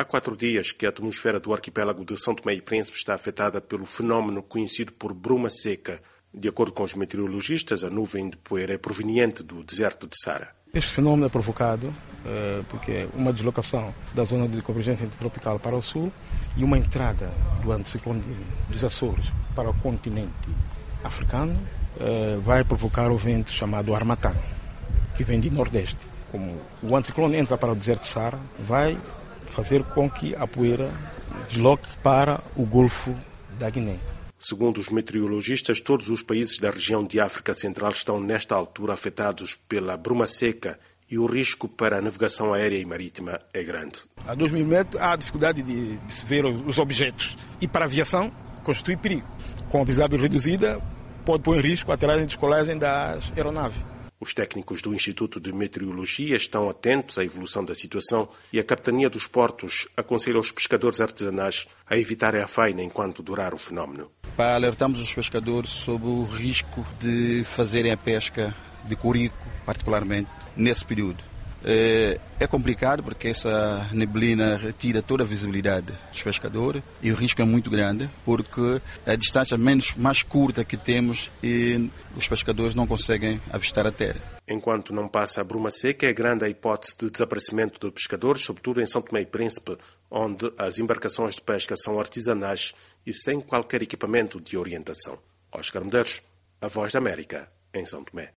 Há 4 dias que a atmosfera do arquipélago de São Tomé e Príncipe está afetada pelo fenómeno conhecido por bruma seca. De acordo com os meteorologistas, a nuvem de poeira é proveniente do deserto de Sara. Este fenómeno é provocado porque uma deslocação da zona de convergência intertropical para o sul e uma entrada do anticiclone dos Açores para o continente africano vai provocar o vento chamado Harmattan, que vem de nordeste. Como o anticiclone entra para o deserto de Sara, vai fazer com que a poeira desloque para o Golfo da Guiné. Segundo os meteorologistas, todos os países da região de África Central estão nesta altura afetados pela bruma seca e o risco para a navegação aérea e marítima é grande. A 2.000 metros há dificuldade de se ver os objetos e para a aviação constitui perigo. Com a visibilidade reduzida pode pôr em risco a aterragem e descolagem das aeronaves. Os técnicos do Instituto de Meteorologia estão atentos à evolução da situação e a Capitania dos Portos aconselha os pescadores artesanais a evitarem a faina enquanto durar o fenómeno. Para alertarmos os pescadores sobre o risco de fazerem a pesca de corico, particularmente nesse período. É complicado porque essa neblina retira toda a visibilidade dos pescadores e o risco é muito grande porque a distância mais curta que temos e os pescadores não conseguem avistar a terra. Enquanto não passa a bruma seca, é grande a hipótese de desaparecimento de pescadores, sobretudo em São Tomé e Príncipe, onde as embarcações de pesca são artesanais e sem qualquer equipamento de orientação. Oscar Medeiros, A Voz da América, em São Tomé.